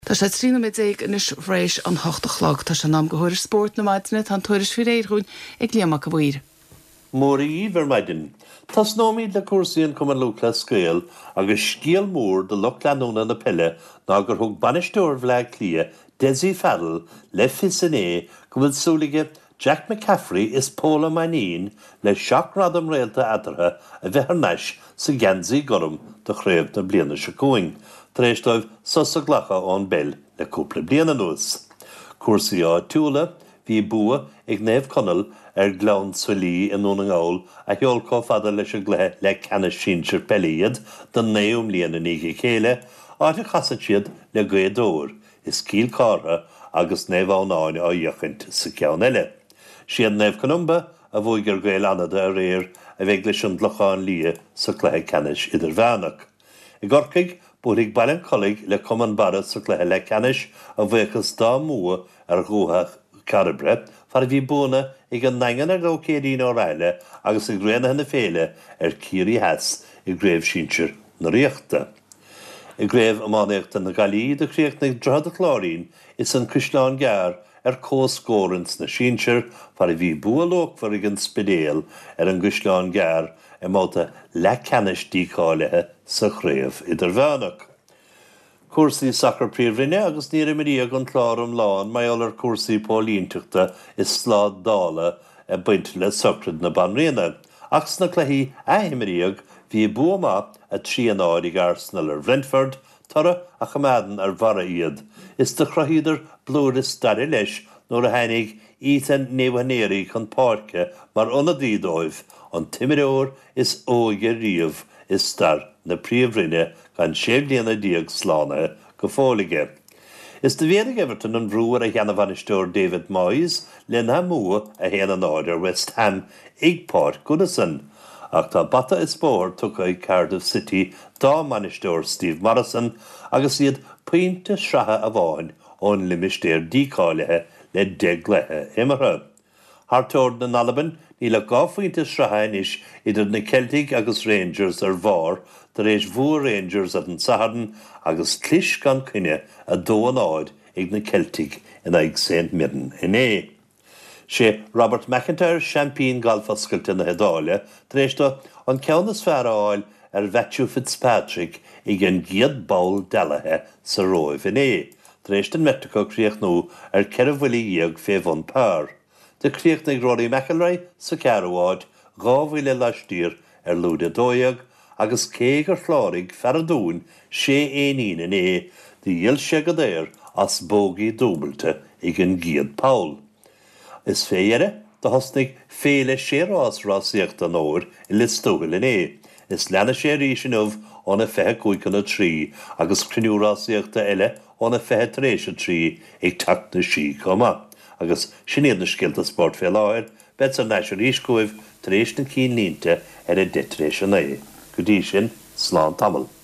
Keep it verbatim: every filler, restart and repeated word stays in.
Tá sé trína mid ag inis rééis an hochtachlog tá se ná gohuiir sport na maidine an tuairis fi réirún ag léamach a bhuiir. Mórí ver maidin. Tás nómid le cuasaíon cum an lúcla scéal agus scéal mór de loch leanúna na pille ná gur thug banisteúir bhleag clia Desi Fadal le fisan é go bhfuil súlaige Jack McCaffrey is póla manín le seach radam réalta adartha a bheith ar neis sa gansaí gorum de chréibh na bliana se cúing. Tréistóibh sosa glacha ón bell le cúpla bliana nús. Cuasaí á túla bhí bua ag néamh conal ar glán suilí in ón an gáil a heolcó fada leis a gluthe le canas sínsir pellíad don néom líana níige chéile áit a chasa siad le gaadóir is cíl cátha agus néamh ánáin á dheochaint sa ceann eile. Siad néamh conumba a bhuaigur gail anada a réir a bheith leis an dlocháin lia sa cluthe canis idir bheanach. I gorcaig búigh bailin colig le cuman bara sa cluthe le canis a bhuichas dá mua ar gútha carabre far bhí buna ag an nangan ar rócéirín ó ráile agus i gréana hena féile ar círí heas i gréibh sínsir na riachta. I gréibh amánaíochta na galí de chríocht na drada chláirín is an Crisleán Gear ar cóscórans na sínsir far bhí bua lóchfar ag an spidéal ar an Crisleán Gear i máta le canis dícáilethe sa chréibh idir bheanach. Cuasaí sacr príomhrinne agus níor imiríag an chlárm lán maiall ar cuasaí pólínteachta is slád dála a baint le socrad na banríana. Ach sna cluichí aimiríag bhí buama a tríanáid ag Arsenal ar Brentford, tara a chamadan ar bhara iad. Is de chrathíidir blúris starir leis nóair a hanig Ethan Newanéri chun páirce mar onadídóibh an timireoir is óige riamh is star na príomhrinne gan sébliana díag slána go fólaige. Is de bhéad Everton an bhrúar a cheanna bhanisteúir David Moyes le na mua a héana náid ar West Ham ag Páirc Goodison. Ach tá bata is bór tucha ag Cardiff City dá manisteúir Steve Morrison agus iad puinte sratha a bháin ón limistéir dícáilethe le deglethe imithe. Hartóir na Nalaban ní le gáfuinte sratha inis idir na Celtic agus Rangers ar bhár de rééis bhuair Rangers at an Saharan agus clis gan cine a dóanáid ag na Celtic in ag Saint Mirren in é. sé Robert McIntyre champín galfoscailte na hedáile tréiste an ceannas fearáil ar Matthew Fitzpatrick ag an giad ball dealathe sa róibh in é. Tréiste an Metrico críoch nó ar ceirhhuilí íag féhon pár. De críoch na Rory McIlroy sa cearháid gáhhuile leistír ar lúda dóiag agus cé gur chlárig feradún sé éonín in é de dhiil sé go déir as bógaí dúbalte ag an giad Paul. Is féire de hosnig féle sérás rásíocht an óir i listóil in é. Is lena sé ríisinomh óna fethe cúican trí agus criniúrásíochta eile óna fethe trééis trí ag tata sí comma. Agus sinnéad na scialta sport fé láir, bet san neis ríscúibh trééis na cín línte ar a ditrééis an é. Go dtí sin, slán tamil.